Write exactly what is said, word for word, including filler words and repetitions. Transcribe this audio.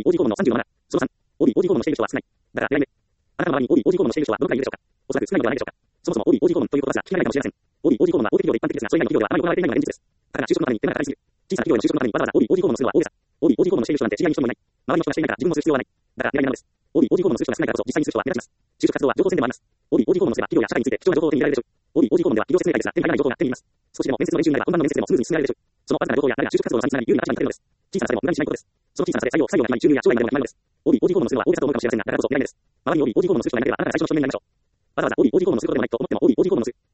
オーディー 訪問のさんじゅうのなな。そのさん、オーディー オーディー 訪問のしている人は少ない。だから、にばいめ。あなたの周りに オーディー オーディー 訪問のしている人はどのくらいいるでしょうか。おそらく少ないのではないでしょうか。そもそも オーディー オーディー 訪問という言葉すら聞き慣れないかもしれません。オーディー オーディー 訪問は大手企業で一般的ですが、それ以外の企業ではあまり行われていないのが現実です。だから就職のために手間がかかりすぎる。小さな企業の就職のためにわざわざ オーディー オーディー 訪問のするのは大げさ。オーディー オーディー 訪問のしている人なんて知り合いに一人もいない。周りの人がしていないから自分もする必要はない。だから嫌いなのです。オーディー オーディー 訪問のする人が少ないからこそ実際にする人は目立ちます。就職活動は情報戦でもあります。オーディー オーディー 訪問のすれば企業や社会について貴重な情報を手に入れられるでしょう。オーディー オーディー 訪問では企業説明会ですが手に入らない情報が手に入ります。少しでも面接の練習になれば本番の面接でもスムーズに進められるでしょう。そのわずかな情報や誰が就職活動の際につながり有利な立場に立てるのです。小さな差でも無駄にしないことです。その小さな差で採用、採用が決まり収入や将来までも決まるのです。オーディー オーディー 訪問のするのは大げさと思うかもしれませんが、だからこそ嫌いなのです。周りに オーディー オーディー 訪問のする人がいなければあなたが最初の人になりましょう。わざわざ オーディー オーディー 訪問のすることでもないと思っても オーディー オーディー 訪問のする